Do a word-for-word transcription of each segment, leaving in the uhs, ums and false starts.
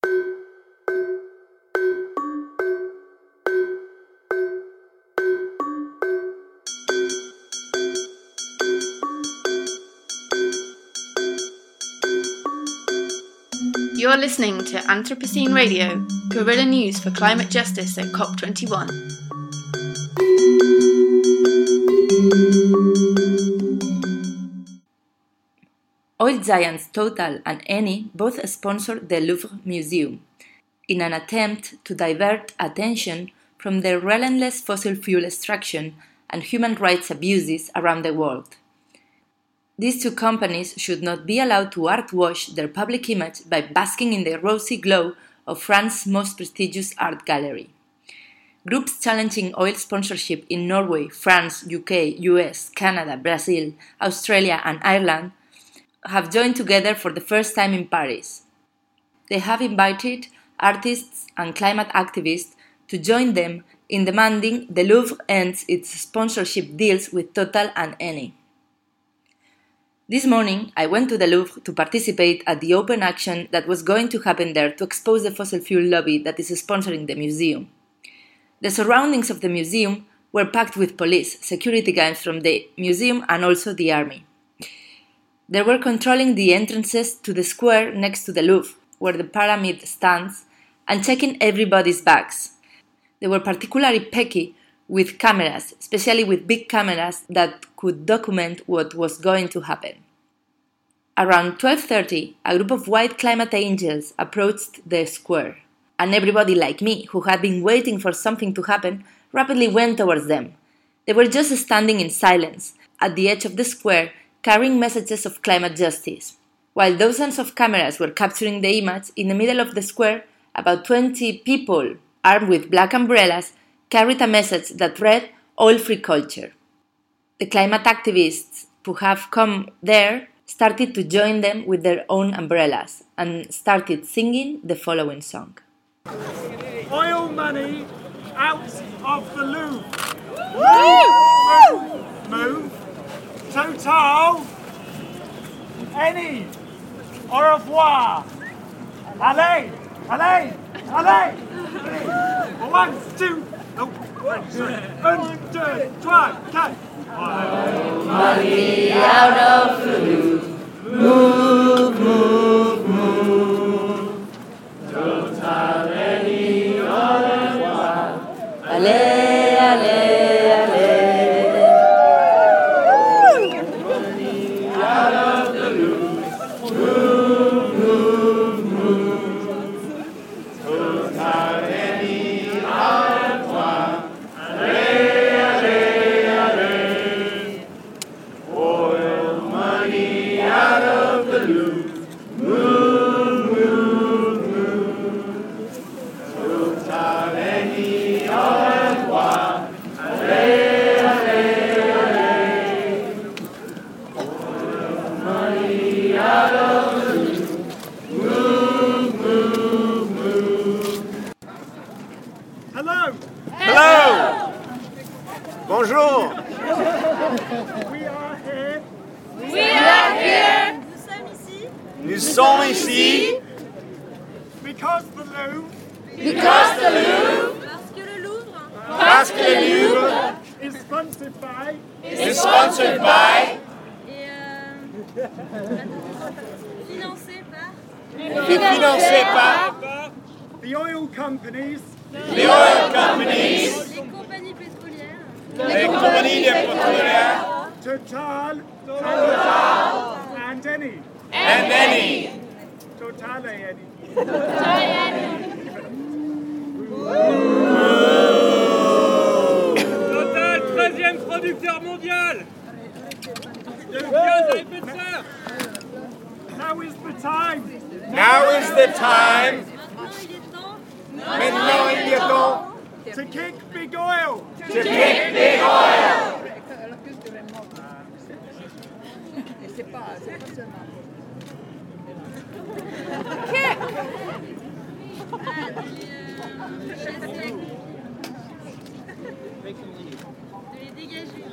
You're listening to Anthropocene Radio, guerrilla news for climate justice at COP twenty-one. Oil giants Total and Eni both sponsored the Louvre Museum in an attempt to divert attention from their relentless fossil fuel extraction and human rights abuses around the world. These two companies should not be allowed to art-wash their public image by basking in the rosy glow of France's most prestigious art gallery. Groups challenging oil sponsorship in Norway, France, U K, U S, Canada, Brazil, Australia and Ireland have joined together for the first time in Paris. They have invited artists and climate activists to join them in demanding the Louvre ends its sponsorship deals with Total and Eni. This morning, I went to the Louvre to participate at the open action that was going to happen there to expose the fossil fuel lobby that is sponsoring the museum. The surroundings of the museum were packed with police, security guards from the museum and also the army. They were controlling the entrances to the square next to the Louvre, where the pyramid stands, and checking everybody's bags. They were particularly picky with cameras, especially with big cameras that could document what was going to happen. Around twelve thirty, a group of white climate angels approached the square, and everybody like me, who had been waiting for something to happen, rapidly went towards them. They were just standing in silence, at the edge of the square, carrying messages of climate justice. While dozens of cameras were capturing the image, in the middle of the square, about twenty people, armed with black umbrellas, carried a message that read, oil-free culture. The climate activists who have come there started to join them with their own umbrellas and started singing the following song. Oil money out of the Louvre. Move, move, move. Total. Eni. Au revoir. Allez, allez, allez. One, two. Oh, one, two, one, two, trois, quatre. Money out of the Louvre. Move, move, move. Total Eni au revoir. Allez, allez, allez. Money out of the Louvre. Move, move, move. Total Eni au revoir. Allez, allez, allez. Oil money out of the Louvre. Move, move, move. Total Eni au revoir. Allez, allez, allez. Oil money out of the Louvre. Move, move, move. Hello. Hello. Bonjour. We are here. We are here Nous sommes ici Nous sommes ici Because the Louvre because the Louvre parce que le Louvre parce que le Louvre is sponsored by is sponsored by est euh, financé par financé par the oil companies les oil companies, les compagnies pétrolières, les compagnies pétrolières Total, Total, and Eni. and Eni. Total et Eni. Total, treizième producteur mondial de gaz à effet de serre. Now is the time. Now is the time. Maintenant il est temps Maintenant il est temps To kick big oil. to kick big oil. à les chasser, de les dégager.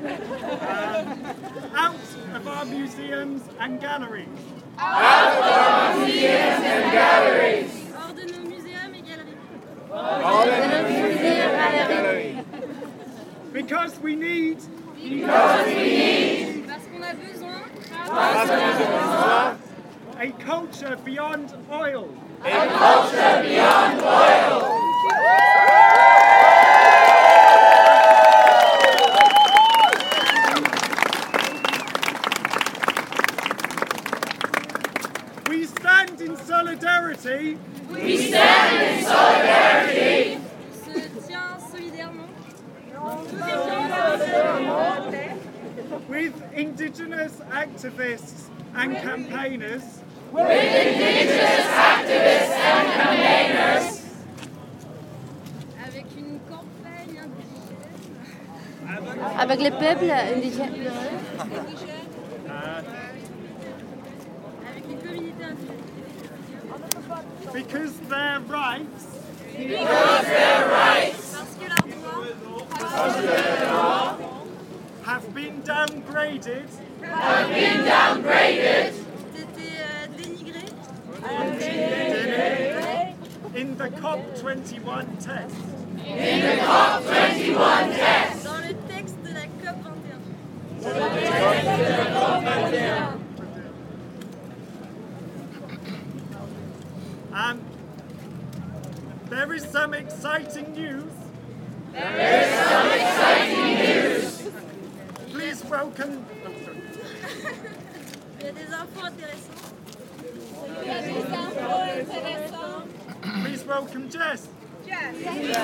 Out of our museums and galleries. Out of our we need. Because we need. Parce qu'on a besoin. Parce qu'on a besoin. A culture beyond oil. A culture beyond oil. We stand in solidarity. We stand in solidarity. Se tient solidairement. With indigenous activists and campaigners. With indigenous activists and campaigners. Avec une campagne indigène. Avec les peuples indigènes. Avec une communauté indigène. Because their rights. Because their rights. Parce que leurs droits. Parce que leurs droits. Have been downgraded. Have been downgraded. C'était euh, dénigré. In the COP twenty-one test. In the COP twenty-one test. Dans le texte de la COP vingt et un. Dans le texte de la COP vingt et un. And there is some exciting news. There is some exciting news. Please welcome. Il y a des infos intéressantes. Il y a des infos intéressantes. Please welcome Jess. Jess.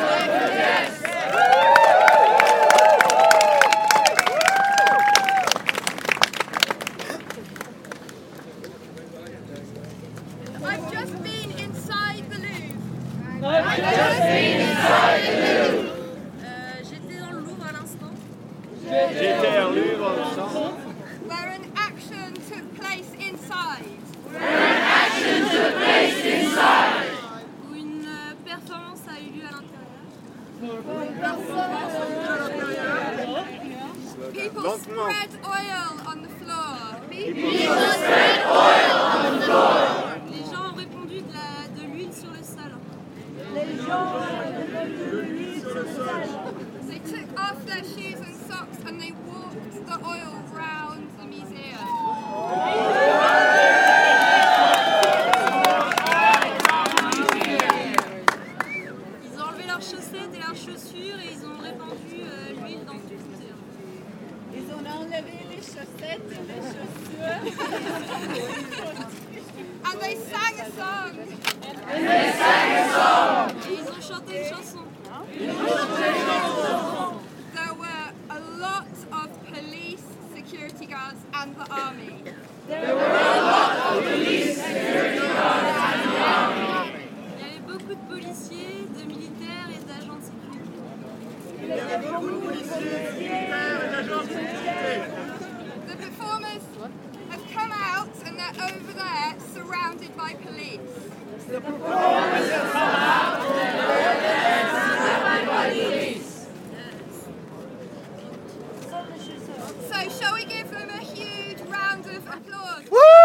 I've just been inside the Louvre. I've just been inside the Louvre. Euh, J'étais dans le Louvre à l'instant. J'étais au Louvre au centre. Where an action took place inside. Where an action took place inside. Où une euh, performance a eu lieu à l'intérieur. People spread oil on the floor. People spread oil on the floor. Les gens ont répandu de la- de l'huile sur le sol. They took off their shoes and socks and they walked the oil round the museum. Ils ont enlevé leurs chaussettes et leurs chaussures et ils ont répandu euh, l'huile dans tout le musée. Ils ont enlevé les chaussettes et les chaussures. And they sang a song. And they sang a song. Et ils ont chanté une chanson. There were a lot of police, security guards and the army. There were a lot of police, security guards, and the army. Il y avait beaucoup de policiers, de militaires et d'agents de sécurité. The performers have come out and they're over there surrounded by police. The performers have come out and they're over there surrounded by police. So shall we give them a huge round of applause?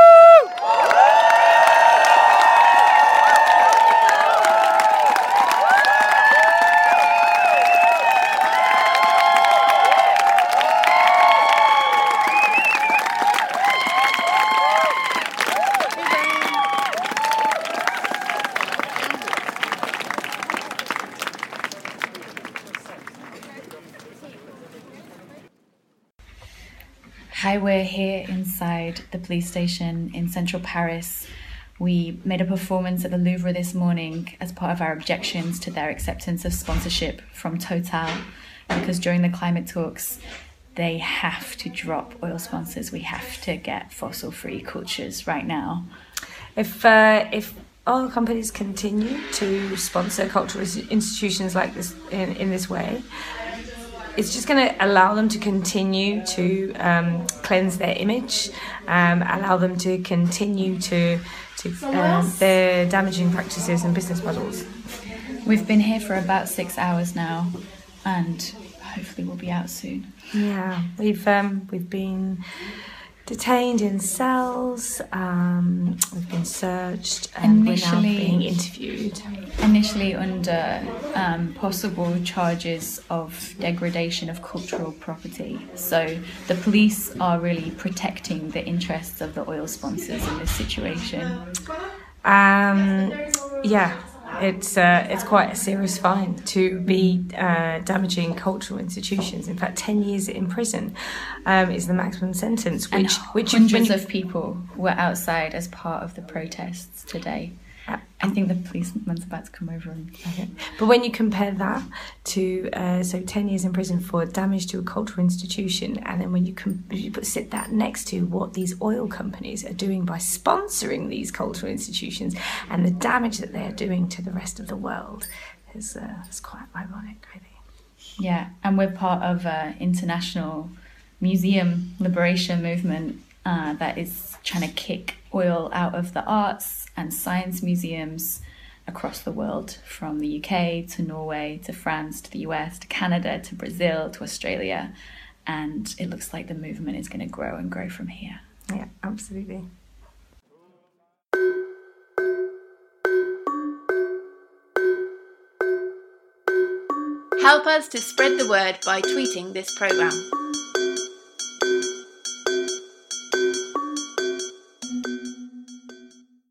Hi, we're here inside the police station in central Paris. We made a performance at the Louvre this morning as part of our objections to their acceptance of sponsorship from Total, because during the climate talks, they have to drop oil sponsors. We have to get fossil-free cultures right now. If uh, if oil companies continue to sponsor cultural institutions like this in, in this way, it's just going to allow them to continue to um, cleanse their image, um, allow them to continue to to um, their damaging practices and business models. We've been here for about six hours now, and hopefully we'll be out soon. Yeah, we've um, we've been detained in cells. Um, we've been searched, and initially, we're now being interviewed. Initially under um, possible charges of degradation of cultural property. So the police are really protecting the interests of the oil sponsors in this situation. Um, yeah. It's uh, it's quite a serious fine to be uh, damaging cultural institutions. In fact, ten years in prison um, is the maximum sentence. Which, and which hundreds you, of people were outside as part of the protests today. Uh, I think the policeman's about to come over. And... Okay. But when you compare that to uh, so ten years in prison for damage to a cultural institution, and then when you, com- you put, sit that next to what these oil companies are doing by sponsoring these cultural institutions and the damage that they are doing to the rest of the world, is uh, it's quite ironic, I think. Yeah, and we're part of an international museum liberation movement uh, that is trying to kick oil out of the arts and science museums across the world, from the U K to Norway to France to the U S to Canada to Brazil to Australia, and it looks like the movement is going to grow and grow from here. Yeah, absolutely. Help us to spread the word by tweeting this programme.